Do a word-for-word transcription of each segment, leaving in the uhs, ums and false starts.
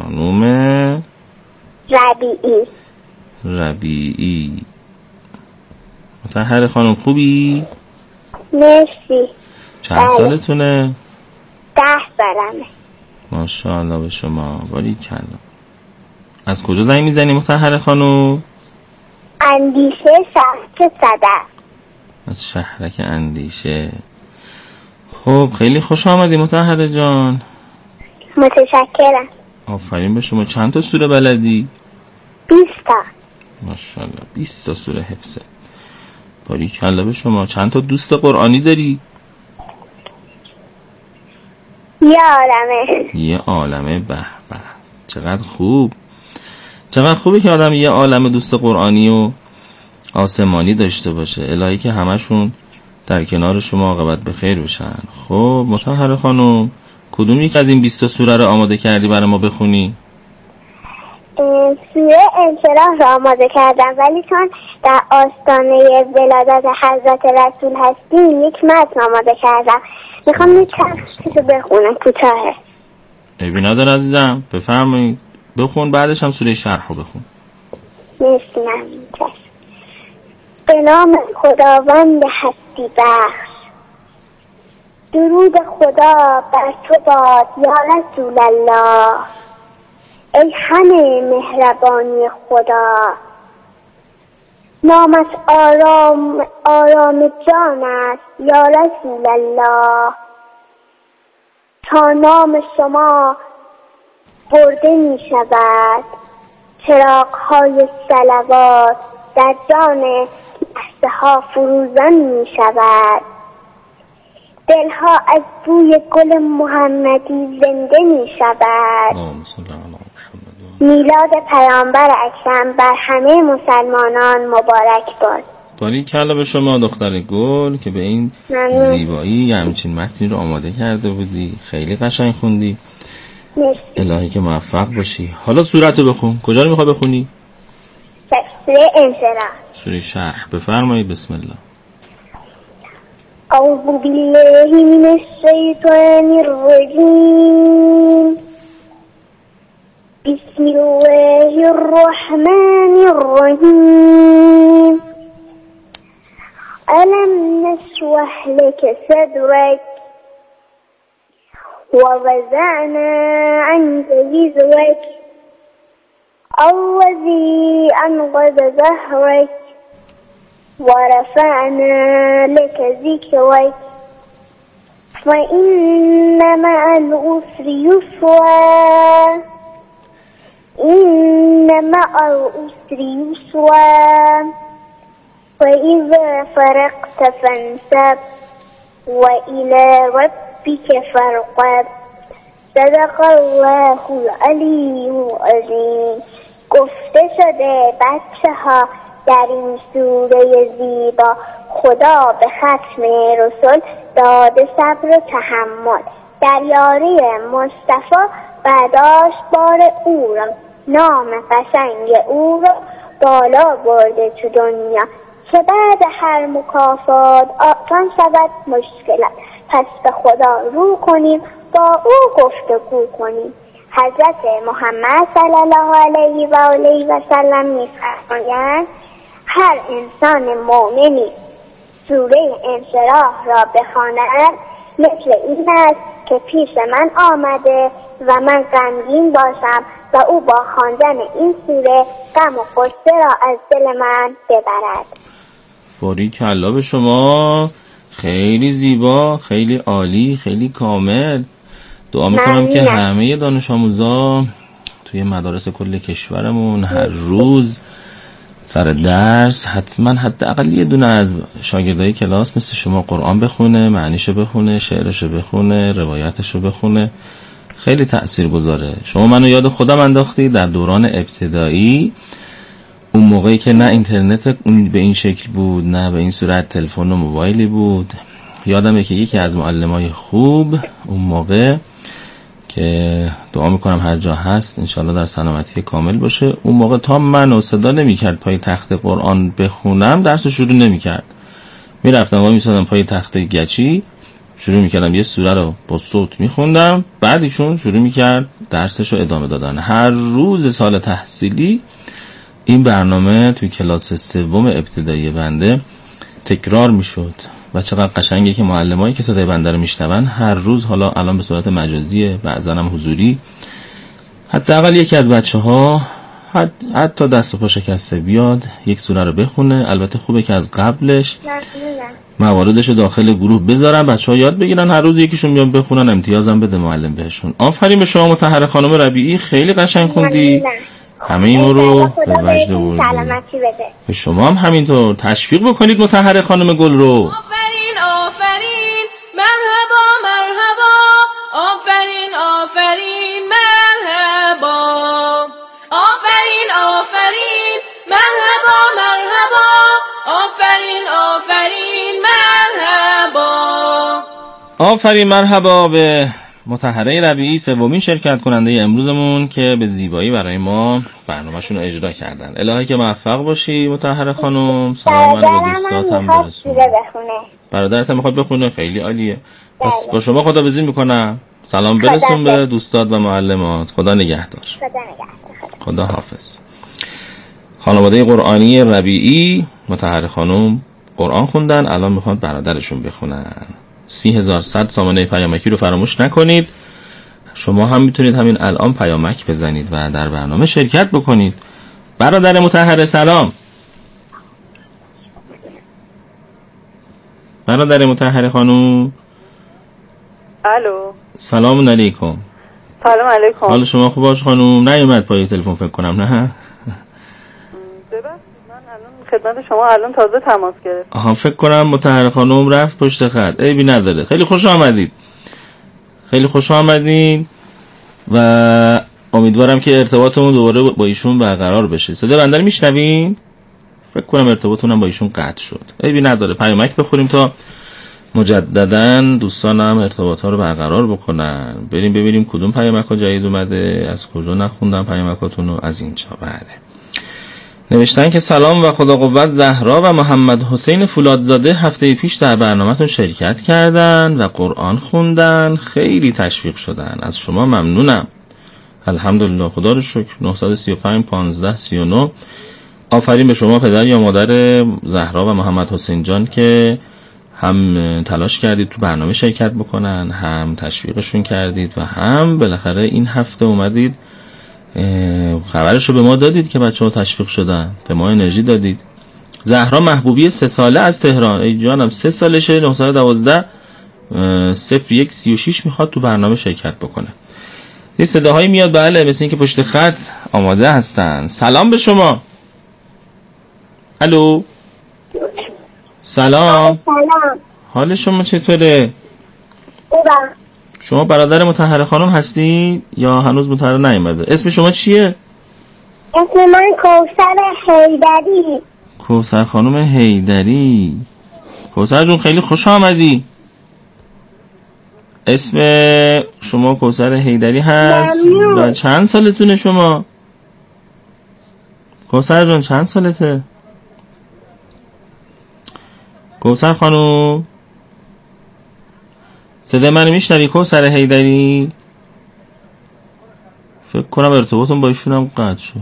خانوم ربیعی. ربیعی. مطهر خانم خوبی؟ مرسی. چند بله. سالتونه؟ ده سالمه. ماشاءالله به شما، باریکلا. از کجا زنگ میزنی مطهر خانم؟ اندیشه شهرک صدف. از شهرک اندیشه. خب خیلی خوش آمدی مطهر جان. متشکرم. آفرین به شما. چند تا سوره بلدی؟ بیست تا. ماشاءالله بیست تا سوره حفظه. باریکلا به شما. چند تا دوست قرآنی داری؟ یه عالمه. یه عالمه. به به چقدر خوب. چقدر خوبه که آدم یه عالمه دوست قرآنی و آسمانی داشته باشه. الهی که همشون در کنار شما عاقبت به خیر بشن. خب مطهر خانم کدوم یک از این بیست تا سوره رو آماده کردی برای ما بخونی؟ سوره انشراح رو آماده کردم، ولی چون در آستانه ولادت حضرت رسول هستیم یک متن آماده کردم. میخوام یک چند رو بخونم کوتاهه. عیبی نداره عزیزم، بفرمایید بخون، بعدش هم سوره شرح رو بخون. مرسی. ممنون. به نام خداوند هستی بخش. درود خدا بر تو باد یا رسول الله، ای همه مهربانی خدا. نامت آرام آرام جان است یا رسول الله، تا نام شما برده می شود چراغ های صلوات در جان لحظه ها فروزان می شود. دلها از بوی گل محمدی زنده می شود. میلاد پیامبر اکرم بر همه مسلمانان مبارک باد. باریکلا به شما دختر گل که به این ممنون. زیبایی همچین متنی رو آماده کرده بودی. خیلی قشنگ خوندی. مرسی. الهی که موفق باشی. حالا سورت رو بخون. کجا رو میخوای بخونی؟ سوره انشراح. سوره شرح. بفرمایید. بسم الله. اعوذ بالله من الشیطان الرجیم. بسم الله الرحمن الرحیم. ألم نشرح لك صدرك ووضعنا عنك وزرك الذي أنقض ظهرك ورفعنا لك ذكرك فإن مع العسر يسرا إن مع العسر يسرا فإذا فرغت فانصب وإلى ربك فارغب. صدق الله العلی العظیم. گفته شده بچه ها در این سوره زیبا خدا به ختم رسول داده صبر و تحمل. در یاری مصطفی برداشت بار او را، نام قشنگ او را بالا برده تو دنیا که بعد هر مکافات آسان شود مشکلات. پس به خدا رو کنیم، با او گفتگو کنیم. حضرت محمد صلی الله علیه و آله و سلم می‌فرمایند هر انسان مؤمنی سوره انشراح را بخواند مثل این است که پیش من آمده و من غمگین باشم و او با خواندن این سوره غم و غصه را از دل من ببرد. باریکلا به شما. خیلی زیبا، خیلی عالی، خیلی کامل. دعا میکنم که همه دانش آموزا توی مدارس کل کشورمون هر روز سر درس حتما حداقل یه دونه از شاگردای کلاس مثل شما قرآن بخونه، معنیشو بخونه، شعرشو بخونه، روایتشو بخونه. خیلی تأثیر گذاره. شما منو یاد خودم انداختی در دوران ابتدایی، اون موقعی که نه اینترنت به این شکل بود، نه به این صورت تلفن و موبایلی بود. یادمه که یکی از معلمای خوب اون موقع که دعا میکنم هر جا هست انشالله در سلامتی کامل باشه، اون موقع تا منو صدا نمیکرد پای تخت قرآن بخونم درس شروع نمیکرد. میرفتم و میسادم پای تخت گچی، شروع میکردم یه سوره رو با صوت میخوندم، بعد ایشون شروع میکرد درسش رو ادامه دادن. هر روز سال تحصیلی این برنامه توی کلاس سوم ابتدایی بنده تکرار میشد و چقدر قشنگه که معلمایی که صدای بنده رو میشنون هر روز، حالا الان به صورت مجازیه، بعضا هم حضوری، حداقل یکی از بچه‌ها حتی دست و پا شکسته بیاد یک سوره رو بخونه. البته خوبه که از قبلش مواردش رو داخل گروه بذارن، بچه‌ها یاد بگیرن، هر روز یکیشون بیان بخونن، امتیازم بده معلم بهشون. آفرین به شما مطهره خانم ربیعی، خیلی قشنگ خوندی، همه اینو رو به وجد آوردی. به شما هم همینطور تشویق بکنید مطهره خانم گل رو. آفرین آفرین مرحبا مرحبا، آفرین آفرین مرحبا، آفرین آفرین مرحبا مرحبا، آفرین آفرین مرحبا. آفرین مرحبا به مطهره ربیعی، سومین شرکت کننده امروزمون که به زیبایی برای ما برنامه‌شون رو اجرا کردن. الهی که موفق باشی مطهره خانم. سلام من به دوستات هم برسون. برادرت هم میخواد بخونه، خیلی عالیه. پس با شما خداحافظی میکنم. سلام برسون به دوستات و معلمات. خدا نگهدار. خدا نگهدار. خدا حافظ. خانواده قرآنی ربیعی، مطهره خانم قرآن خوندن، الان میخواد برادرشون بخونن. سی هزار صد سامانه پیامکی رو فراموش نکنید. شما هم میتونید همین الان پیامک بزنید و در برنامه شرکت بکنید. برادر مطهره سلام. برادر مطهره خانم. الو. سلام علیکم. سلام علیکم. حال شما خوب باش خانم؟ نیومد پای تلفن فکر کنم، نه؟ خدمت شما الان تازه تماس گرفت. آها فکر کنم مطهره خانم رفت پشت خط. عیبی نداره. خیلی خوش آمدید. خیلی خوش آمدین و امیدوارم که ارتباطمون دوباره با ایشون برقرار بشه. صدای بنده رو میشنوین؟ فکر کنم ارتباطمون با ایشون قطع شد. عیبی نداره. پیامک بخوریم تا مجددا دوستانم ارتباط ها رو برقرار بکنن. بریم ببینیم کدوم پیامک ها جدید اومده، از کجا نخوندم پیامکاتون رو، از اینجا. بله نوشتن که سلام و خدا قوت، زهرا و محمد حسین فولادزاده هفته پیش در برنامه‌تون شرکت کردن و قرآن خوندن، خیلی تشویق شدن، از شما ممنونم. الحمدلله، خدا رو شکر. نه سه پنج پانزده سی و نه. آفرین به شما پدر یا مادر زهرا و محمد حسین جان که هم تلاش کردید تو برنامه شرکت بکنن، هم تشویقشون کردید و هم بالاخره این هفته اومدید خبرشو به ما دادید که بچه ها تشویق شدن، به ما انرژی دادید. زهرا محبوبی سه ساله از تهران، ای جانم سه سالشه، نه یک دو صفر یک سی و شش میخواد تو برنامه شرکت بکنه. یه صداهایی میاد، بله مثل این که پشت خط آماده هستن. سلام به شما. الو. سلام. سلام. حال شما چطوره؟ خوبم. شما برادر مطهره خانم هستی یا هنوز مطهره نیومده؟ اسم شما چیه؟ اسم من کوثر حیدری. کوثر خانم حیدری. کوثر جون خیلی خوش آمدی. اسم شما کوثر حیدری هست و چند سالتونه شما؟ کوثر جون چند سالته؟ کوثر خانم صدای منو میشنوی کوثر حیدری؟ فکر کنم ارتباطم با ایشون هم قطع شد.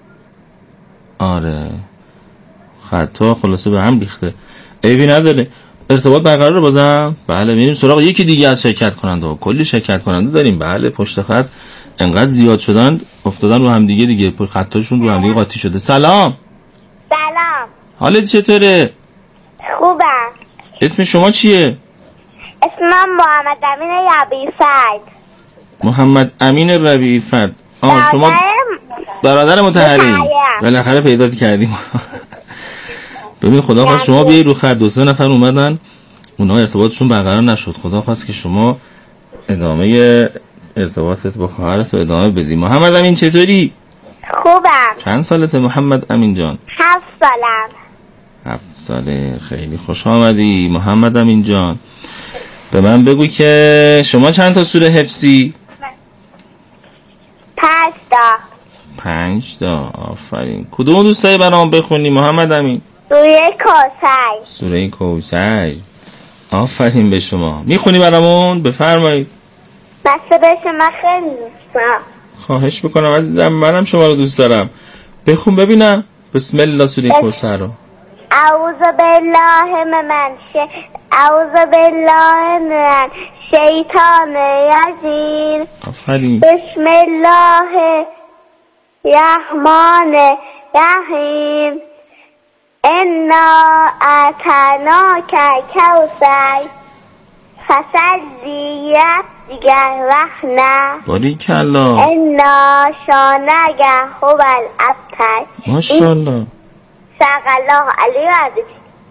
آره خطا خلاصه به هم ریخته. عیبی نداره، ارتباط برقرار بازم. بله میریم سراغ یکی دیگه از شرکت کننده ها. کلی شرکت کننده داریم. بله پشت خط انقدر زیاد شدن افتادن رو هم دیگه دیگه خطاشون رو هم دیگه قاطی شده. سلام. سلام. حالت چطوره؟ خوبم. اسم شما چیه؟ اسمم محمد امین ربیعی فرد. محمد امین ربیعی فرد. آه شما برادر مطهری. بالاخره پیدا کردیم. ببین خدا خواست شما بیایی رو خط، دو سه نفر اومدن اونا ارتباطشون برقرار نشد. خدا خواست که شما ادامه ارتباطت با خواهرت رو ادامه بدی. محمد امین چطوری؟ خوبم. چند سالته محمد امین جان؟ هفت سالم. هفت ساله. خیلی خوش آمدی محمد امین جان. به من بگو که شما چند تا سوره حفظی؟ پنج تا. پنج تا. آفرین. کدوم دوست داری برام بخونی محمد امین؟ سوره کوثر. سوره کوثر. آفرین به شما. میخونی برامون؟ بفرمایید. بسته به شما خیلی دوستم. خواهش میکنم عزیزم، منم شما رو دوست دارم. بخون ببینم. بسم الله سوره کوثر رو. اعوذ بالله من ش اعوذ بالله من شیطان رجیم. آفرین. بسم الله الرحمن الرحیم. انا اعطیناک الکوثر فصلی ربک وانحر. باریکلا. انا شانک هو الابتر. ماشاءالله. صدق الله علی العظیم.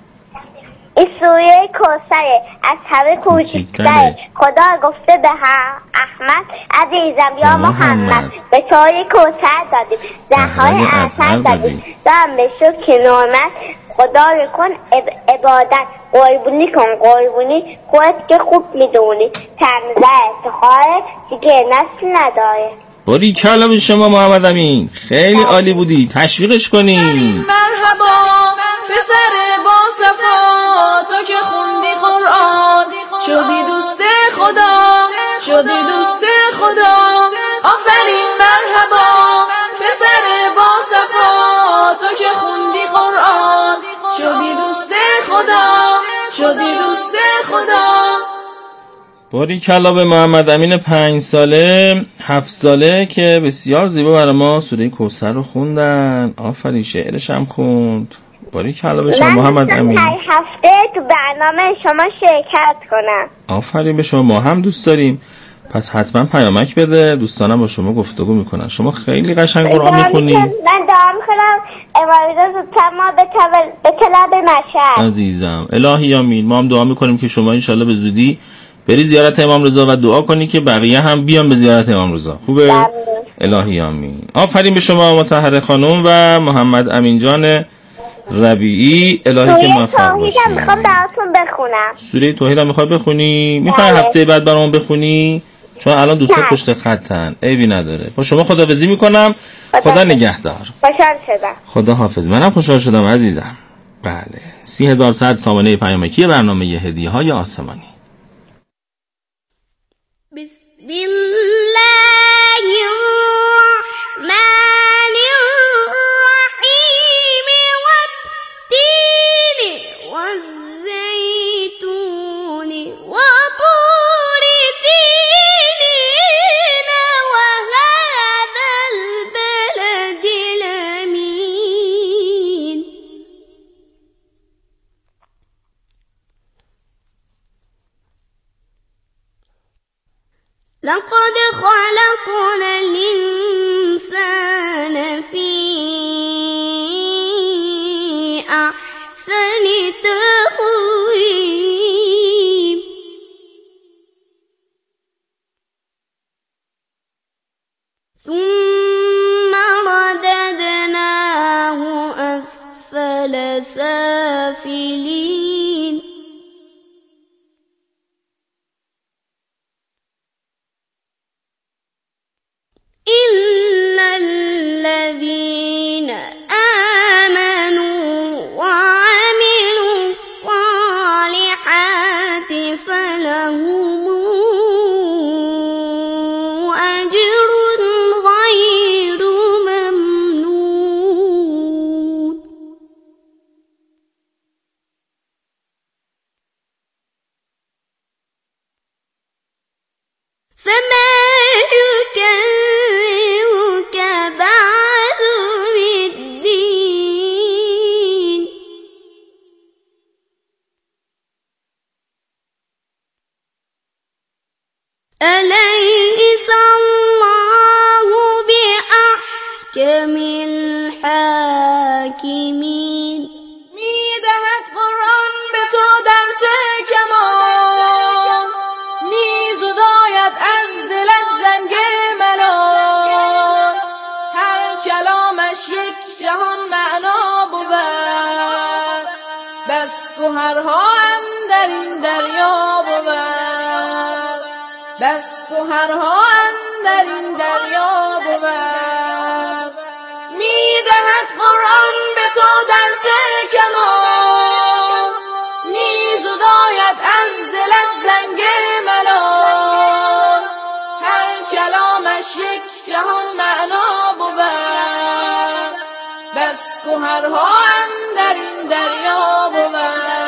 این سوره کوثر از همه کوچکتره. خدا گفته به احمد عزیزم یا محمد به توی کوثر دادیم، زهرای عسل دادیم، دارم به شکر نعمت خدا رو کن عبادت، قربونی کن قربونی خودت که خوب میدونی، تنزه افتخاره دیگه نسل نداره. باریکلا به شما محمد امین، خیلی عالی بودی، تشویقش کنین. مرحبا پسر با صفا، تو که خوندی قرآن شدی دوست خدا، شدی دوست خدا. آفرین مرحبا پسر با صفا، تو که خوندی قرآن شدی دوست خدا، شدی دوست خدا. باریکلا به محمد امین پنج ساله هفت ساله که بسیار زیبا برای ما سوره کوثر رو خوندن. آفرین، شعرش هم خوند. باریکلا به شما محمد امین. هر هفته تو برنامه شما شرکت کنم. آفرین به شما، ما هم دوست داریم. پس حتما پیامک بده، دوستانم با شما گفتگو میکنن. شما خیلی قشنگ قرآن میخونی. من دعا میکنم امروز زودتر ما به طلب مشهد. عزیزم الهی آمین. ما هم دعا میکنیم که شما انشالله به زودی بری زیارت امام رضا و دعا کنی که بقیه هم بیان به زیارت امام رضا. خوبه؟ بله. الهی آمین. آفرین به شما مطهره خانم و محمد امین جان ربیعی. الهی که موفق باشی. سوره توحید میخوام براتون بخونم. سوره توحید هم میخوای بخونی؟ میخوای بله. هفته بعد برامون بخونی؟ چون الان دوستا پشت خطن. عیبی نداره. با شما خداحافظی میکنم. خدا نگهدار. خوشحال شدم. خدا حافظ. منم خوشحال شدم عزیزم. بله. سی هزار صد سامانه پیامکی برنامه هدیه های آسمانی. بسم الله الرحمن الرحیم والتین والزیتون وطور سینین وهذا البلد الأمین. لقد خلقنا الإنسان في أحسن تقويم. ثم رددناه أسفل سافلين. إلا الذين آمنوا وعملوا الصالحات فلهم أجر غير ممنون. فما يكذبك بعد بالدين. أليس الله بأحكم الحاكمين. میدهد قرآن به تو درس کمان، میزداید از دلت زنگ ملال. هر کلامش یک جهان معنا بود، بس گوهرها اندر این دریا بود، بس گوهرها اندر این دریا بود. میدهد قرآن به تو درس کمان، میزداید از بس گوهرها اندر این دریا بود،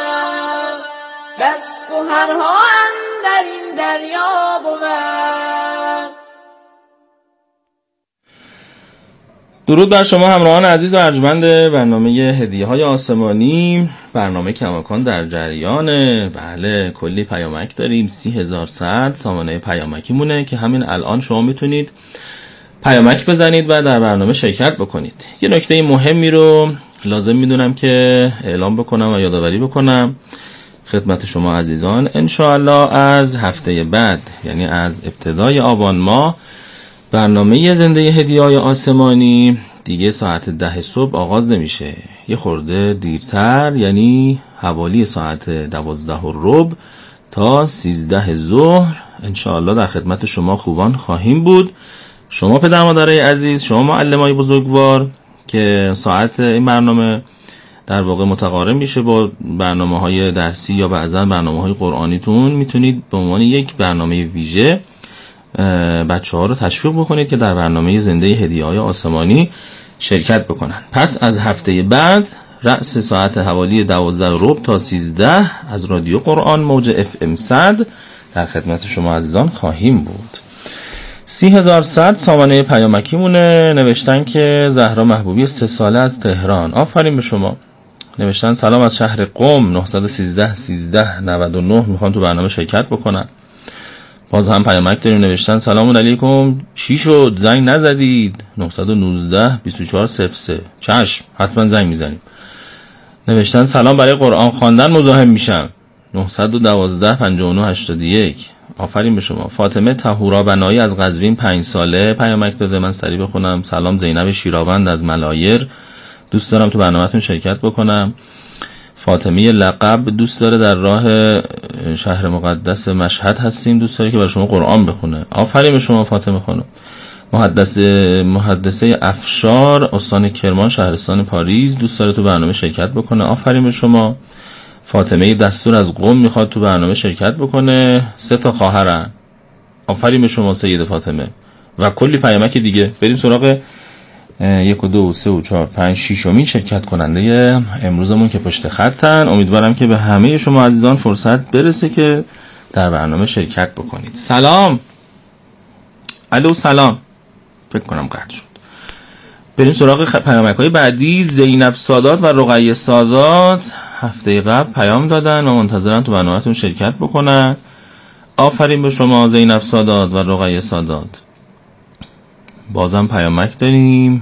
بس گوهرها اندر این دریا بود. درود بر شما همراهان عزیز و ارجمند برنامه هدیه های آسمانی. برنامه کماکان در جریانه. بله کلی پیامک داریم، سی هزار صد سامانه پیامکی مونه که همین الان شما میتونید پیامک بزنید و در برنامه شرکت بکنید. یه نکته مهمی رو لازم میدونم که اعلام بکنم و یادآوری بکنم خدمت شما عزیزان. انشاءالله از هفته بعد، یعنی از ابتدای آبان ماه، برنامه زنده هدیه‌های آسمانی دیگه ساعت ده صبح آغاز نمیشه، یه خورده دیرتر، یعنی حوالی ساعت دوازده و ربع تا سیزده ظهر انشاءالله در خدمت شما خوبان خواهیم بود. شما پدر مادرای عزیز، شما معلمای بزرگوار که ساعت این برنامه در واقع متقارن میشه با برنامه‌های درسی یا بعضا برنامه‌های قرآنیتون، میتونید به عنوان یک برنامه ویژه بچه ها رو تشویق بکنید که در برنامه زنده هدیه‌های آسمانی شرکت بکنن. پس از هفته بعد رأس ساعت حوالی دوازده ربع تا سیزده از رادیو قرآن موج اف ام صد در خدمت شما عزیزان خواهیم بود. سی هزار صد سامانه پیامکی مونه. نوشتن که زهرا محبوبی سه ساله از تهران. آفرین به شما. نوشتن سلام از شهر قم، نه یک سه سیزده نود و نه میخوان تو برنامه شرکت بکنن. باز هم پیامک داریم. نوشتن سلام علیکم، چی شد زنگ نزدید؟ نه یک نه بیست و چهار صفر سه. چشم، حتما زنگ میزنیم. نوشتن سلام، برای قرآن خواندن مزاحم میشم. نه یک دو پنجاه و نه هشتاد و یک. آفرین به شما. فاطمه طهورا بنایی از قزوین پنج ساله پیامک داده، من سریع بخونم. سلام، زینب شیراوند از ملایر، دوست دارم تو برنامه‌تون شرکت بکنم. فاطمه لقب دوست داره در راه شهر مقدس مشهد هستیم، دوست داره که برای شما قرآن بخونه. آفرین به شما فاطمه خانم. محدثه محدثه افشار استان کرمان شهرستان پاریز دوست داره تو برنامه شرکت بکنه. آفرین به شما. فاطمه دستور از قم میخواد تو برنامه شرکت بکنه. سه تا خواهرن. آفرین به شما سید فاطمه. و کلی پیامک دیگه. بریم سراغ یک و دو و سه و چهار پنج شیشمین شرکت کننده امروزمون که پشت خطن. امیدوارم که به همه شما عزیزان فرصت برسه که در برنامه شرکت بکنید. سلام. الو سلام. فکر کنم قطع شد. بریم سراغ پیامک‌های بعدی. زینب سادات و رقیه سادات هفته قبل پیام دادن و منتظرن تو برنامه‌تون شرکت بکنن. آفرین به شما زینب سادات و رقیه سادات. بازم پیامک داریم.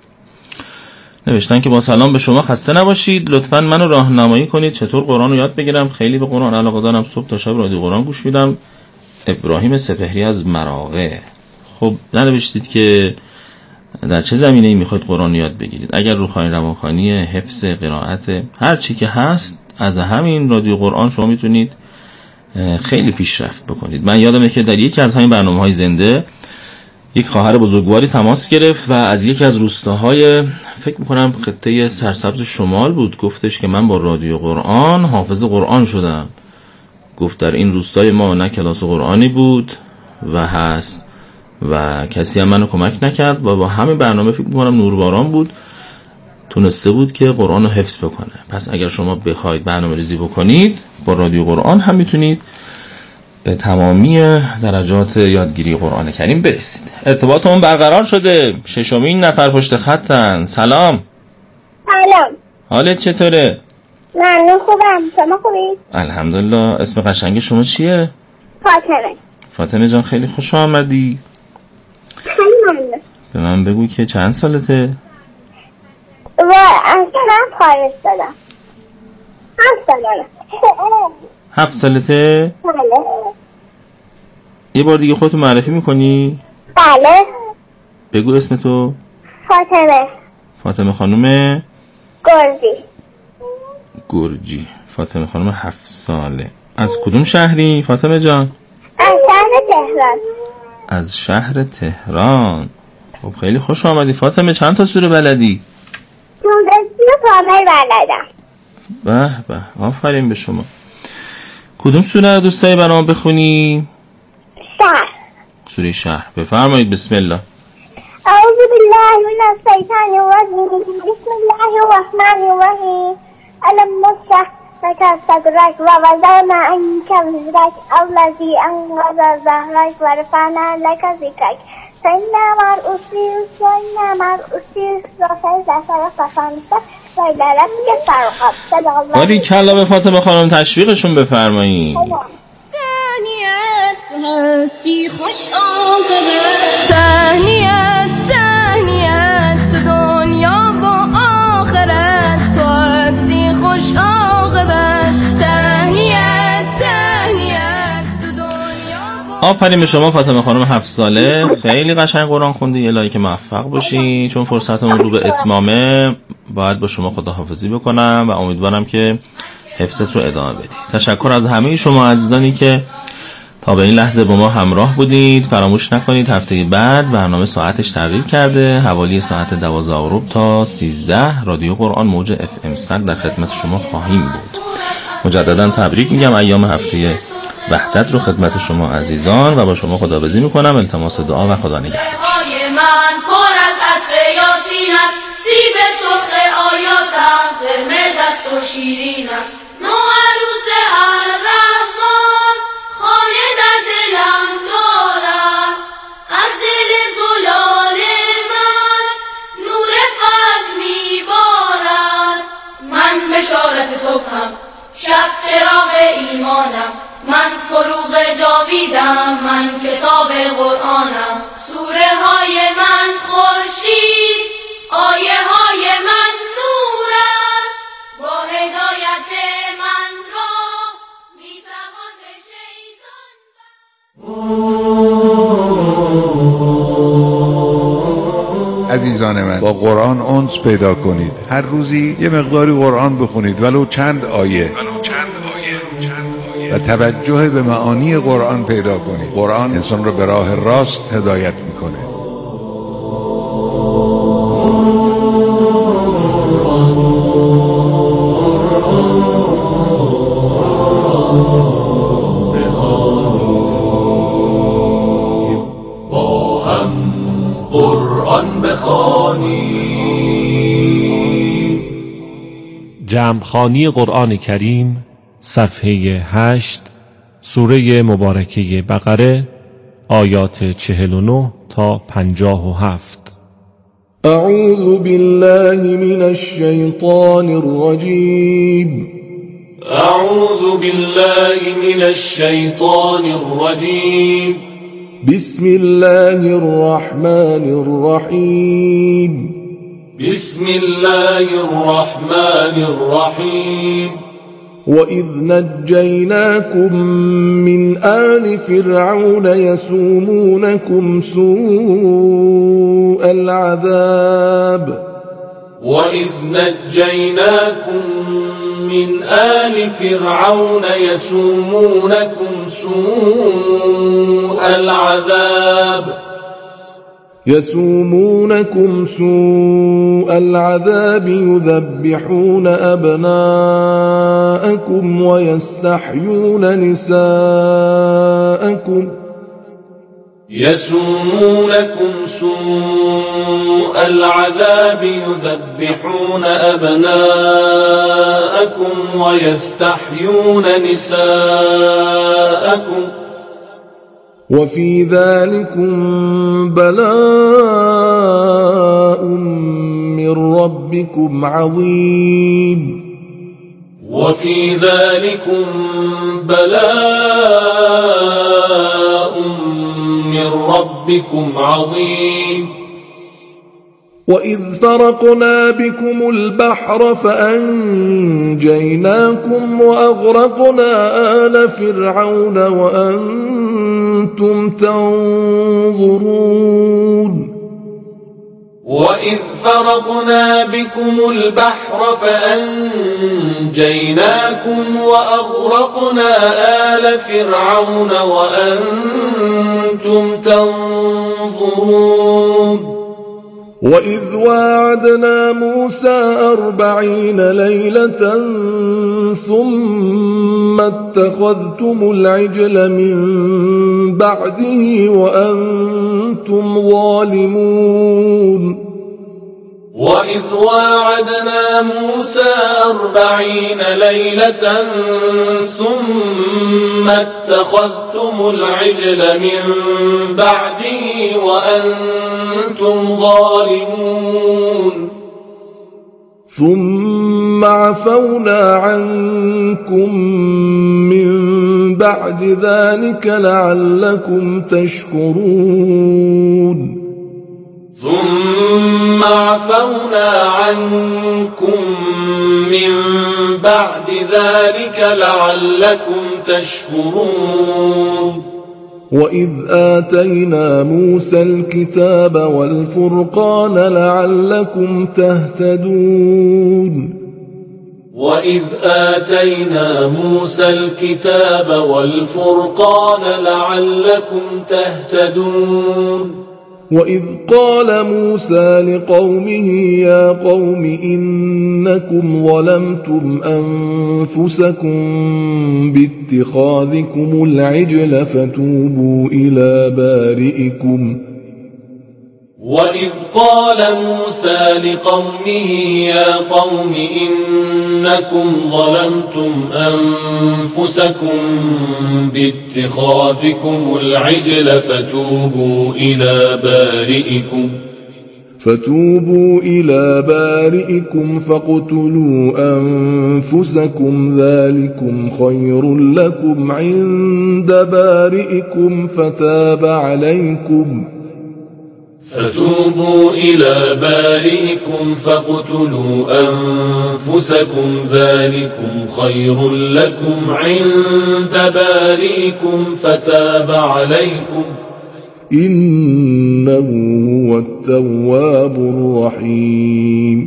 نوشتن که با سلام به شما، خسته نباشید، لطفاً منو راهنمایی کنید چطور قرآن رو یاد بگیرم، خیلی به قرآن علاقه دارم، صبح تا شب رادیو قرآن گوش میدم. ابراهیم سپهری از مراغه. خب ننوشتید که در چه زمینه‌ای میخواید قرآن یاد بگیرید. اگر روحانی روانخوانی، حفظ، قرائت، هر چی که هست، از همین رادیو قرآن شما میتونید خیلی پیشرفت بکنید. من یادمه که در یکی از همین برنامه‌های زنده یک خواهر بزرگواری تماس گرفت و از یکی از روستاهای فکر میکنم خطه سرسبز شمال بود، گفتش که من با رادیو قرآن حافظ قرآن شدم. گفت در این روستای ما نه کلاس قرآنی بود و هست و کسی هم منو کمک نکرد و با همین برنامه فکر میکنم نورباران بود تونسته بود که قرآن رو حفظ بکنه. پس اگر شما بخواید برنامه ریزی بکنید با رادیو قرآن هم میتونید به تمامی درجات یادگیری قرآن کریم برسید. ارتباطمون برقرار شده. ششمین نفر پشت خطن. سلام. سلام. حالت چطوره؟ ممنون، خوبم. شما خوبید؟ الحمدلله. اسم قشنگ شما چیه؟ فاطمه. فاطمه جان خیلی خوش آمدی. خیلی ممنون. به من بگو که چند سالته؟ و اصلا خارج دادم. هفت سالانه. هفت سالته؟ بله. یه بار دیگه خودتو معرفی میکنی؟ بله. بگو اسم تو. فاطمه. فاطمه خانم گرجی. گرجی. فاطمه خانم هفت ساله. از کدوم شهری فاطمه جان؟ از شهر تهران. از شهر تهران. خب خیلی خوش آمدی فاطمه. چند تا سوره بلدی؟ دوزدستی و کامل بلدم. به به، آفرین به شما. کدوم سوره رو دوست داری برام بخونی؟ شهر. سوره شهر. بفرمایید. بسم الله. اعوذ بالله من الشيطان الرجيم بسم الله الرحمن الرحيم ألم نشرح لك صدرك ووضعنا عنك وزرك الذي أنقض ظهرك ورفعنا لك ذكرك فإن مع العسر يسرا وإن مع العسر يسرا فإذا فرغت فانصب وإلى ربك فارغب. صدق الله. ولی کلا به فاطمه خانم تشویقشون بفرمایید. تهنیت هستی خوش عاقبت، تهنیت تهنیت تو دنیا و آخرت، تو هستی خوش عاقبت، تهنیت تهنیت تو دنیا و آفرین به شما فاطمه خانم هفت ساله، خیلی قشنگ قرآن خوندی. الهی که موفق باشی، چون فرصتمون رو به اتمامه باید با شما خداحافظی بکنم و امیدوارم که حفظت رو ادامه بدی. تشکر از همه شما عزیزانی که تا به این لحظه با ما همراه بودید. فراموش نکنید هفته بعد برنامه ساعتش تغییر کرده، حوالی ساعت دوازده غروب تا سیزده رادیو قرآن موج اف ام صد در خدمت شما خواهیم بود. مجددا تبریک میگم ایام هفته وحدت رو خدمت شما عزیزان و با شما خداحافظی میکنم. التماس دعا و خدا نگهدار. من پر از عطر یاسین است، سیب سرخ آیاتم قرمز است و شیرین است، نو عروس الرحمن خانه در دلم دارم، از دل زلال من نور فضل میبارد. من بشارت صبحم، شب چراغ ایمانم، من فروغ جاویدم، من کتاب قرآنم، سوره های من خورشید، آیه های من نور است، با هدایت من راه میتوان به شیطان بر. عزیزان من، با قرآن انس پیدا کنید. هر روزی یه مقداری قرآن بخونید، ولو چند آیه، ولو چند آیه و توجه به معانی قرآن پیدا کنید. قرآن انسان رو به راه راست هدایت میکنه. با هم قرآن بخوانیم. جمعخوانی قرآن کریم صفحه هشت، سوره مبارکه بقره، آیات چهل و نه تا پنجاه و هفت. اعوذ بالله من الشیطان الرجیم. اعوذ بالله من الشیطان الرجیم. بسم الله الرحمن الرحیم. بسم الله الرحمن الرحیم. وَإِذْ نَجَّيْنَاكُمْ مِنْ آلِ فِرْعَوْنَ يَسُومُونَكُمْ سُوءَ الْعَذَابِ وَإِذْ نَجَّيْنَاكُمْ مِنْ آلِ فِرْعَوْنَ يَسُومُونَكُمْ سُوءَ الْعَذَابِ يسومونكم سوء العذاب يذبحون أبناءكم ويستحيون نساءكم يسومونكم سوء العذاب يذبحون أبناءكم ويستحيون نساءكم وفي ذلكم بلاء من ربكم عظيم وفي ذلكم بلاء من ربكم عظيم وإذ فرقنا بكم البحر فأنجيناكم وأغرقنا آل فرعون وأنتم تنظرون وإذ فرقنا بكم البحر فأنجيناكم وأغرقنا آل فرعون وأنتم تنظرون وإذ واعدنا موسى أربعين ليلة ثم اتخذتم العجل من بعده وأنتم ظالمون وإذ واعدنا موسى أربعين ليلة ثم اتخذتم العجل من بعده وأنتم ظالمون ثم عفونا عنكم من بعد ذلك لعلكم تشكرون ثم عفونا عنكم من بعد ذلك لعلكم تشكرون وإذ آتينا موسى الكتاب والفرقان لعلكم تهتدون وإذ آتينا موسى الكتاب والفرقان لعلكم تهتدون وإذ قال موسى لقومه يا قوم إنكم ظلمتم أنفسكم باتخاذكم العجل فتوبوا إلى بارئكم وإذ قال موسى لقومه يا قوم إنكم ظلمتم أنفسكم باتخاذكم العجل فتوبوا إلى بارئكم فتوبوا إلى بارئكم فاقتلوا أنفسكم ذلكم خير لكم عند بارئكم فتاب عليكم فتوبوا إلى بارئكم فاقتلوا أنفسكم ذلكم خير لكم عند بارئكم فتاب عليكم إنه هو التواب الرحيم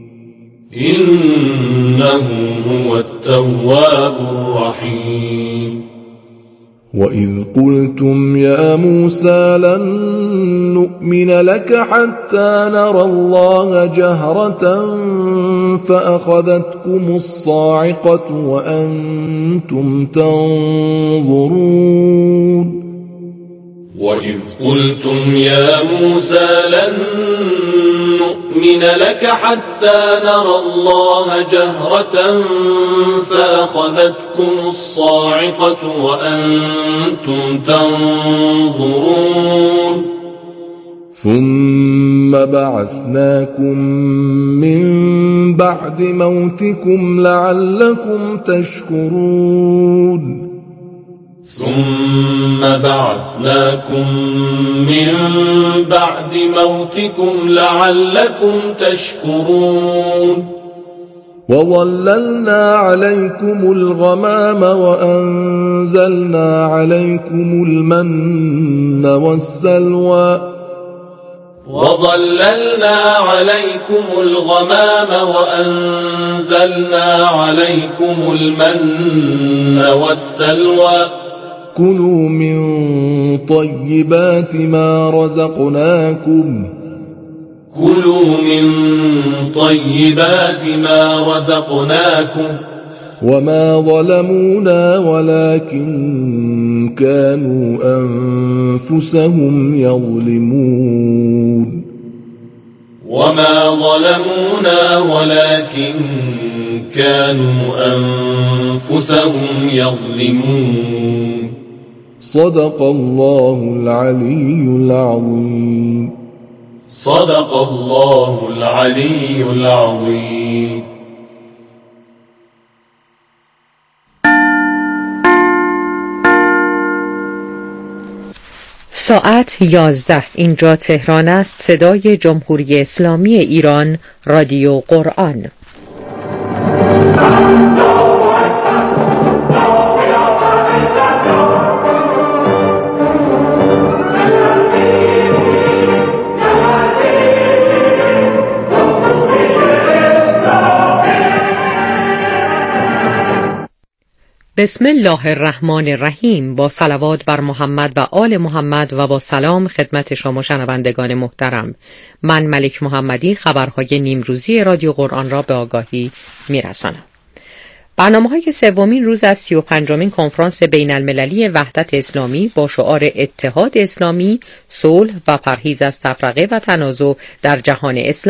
إنه هو التواب الرحيم وإذ قلتم يا موسى لن نؤمن لك حتى نرى الله جهرة فأخذتكم الصاعقة وأنتم تنظرون وإذ قلتم يا موسى لن نؤمن لك حتى نرى الله جهرة فأخذتكم الصاعقة وأنتم تنظرون ثم بعثناكم من بعد موتكم لعلكم تشكرون ثم بعثناكم من بعد موتكم لعلكم تشكرون وظللنا عليكم الغمام وأنزلنا عليكم المن والسلوى وظللنا عليكم الغمام وأنزلنا عليكم المن والسلوى كلوا من طيبات ما رزقناكم كلوا من طيبات ما رزقناكم وما ظلمونا ولكن كانوا أنفسهم يظلمون وما ظلمونا ولكن كانوا أنفسهم يظلمون صدق الله العلي العظيم صدق الله العلي العظيم. ساعت یازده، اینجا تهران است. صدای جمهوری اسلامی ایران، رادیو قرآن. بسم الله الرحمن الرحیم. با صلوات بر محمد و آل محمد و با سلام خدمت شما شنوندگان محترم. من ملک محمدی خبرهای نیمروزی رادیو قرآن را به آگاهی میرسانم. برنامه‌های سومین روز از سی و پنجمین کنفرانس بین المللی وحدت اسلامی با شعار اتحاد اسلامی، صلح و پرهیز از تفرقه و تنازع در جهان اسلام